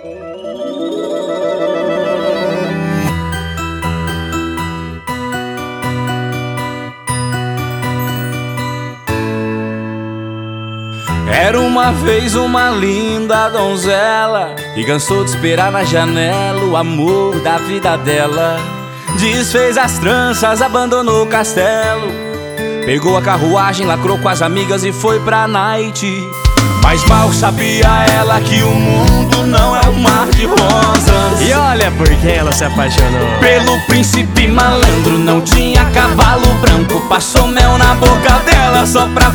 Era uma vez uma linda donzela que cansou de esperar na janela o amor da vida dela. Desfez as tranças, abandonou o castelo, pegou a carruagem, lacrou com as amigas e foi pra night. Mas mal sabia ela que o mundo não é um mar de rosas. E olha por que ela se apaixonou. Pelo príncipe malandro, não tinha cavalo branco, passou mel na boca dela só pra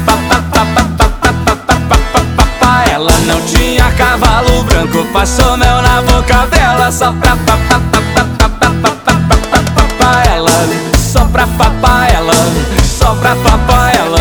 ela. Não tinha cavalo branco, passou mel na boca dela só pra ela, só pra papar ela, só pra papar ela.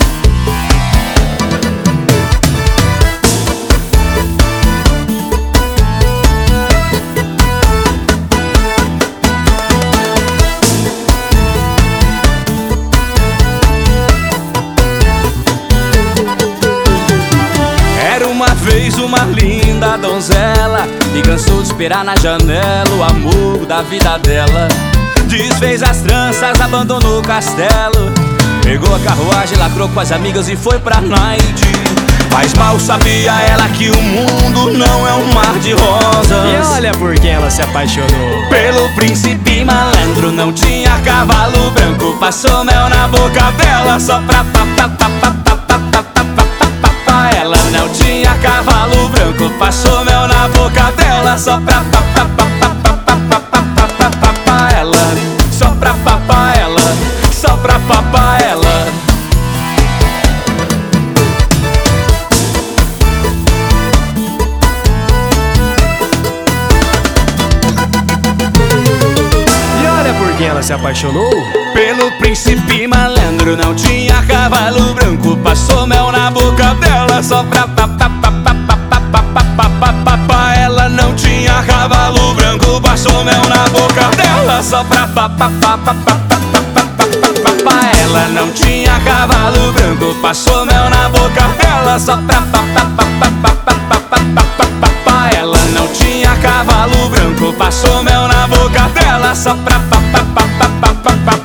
Fez uma linda donzela e cansou de esperar na janela o amor da vida dela. Desfez as tranças, abandonou o castelo, pegou a carruagem, lacrou com as amigas e foi pra night. Mas mal sabia ela que o mundo não é um mar de rosas. E olha por que ela se apaixonou. Pelo príncipe malandro, não tinha cavalo branco, passou mel na boca dela só pra ela. Não tinha cavalo branco, passou mel na boca dela só pra ela, só pra papar ela, só pra papar ela. E olha por que ela se apaixonou. Pelo príncipe malandro, não tinha cavalo branco, passou mel na boca dela só pra ela. Não tinha cavalo branco, passou mel na boca dela só pra ela. Não tinha cavalo branco, passou mel na boca dela só pra ela. Não tinha cavalo branco, passou mel na boca dela só pra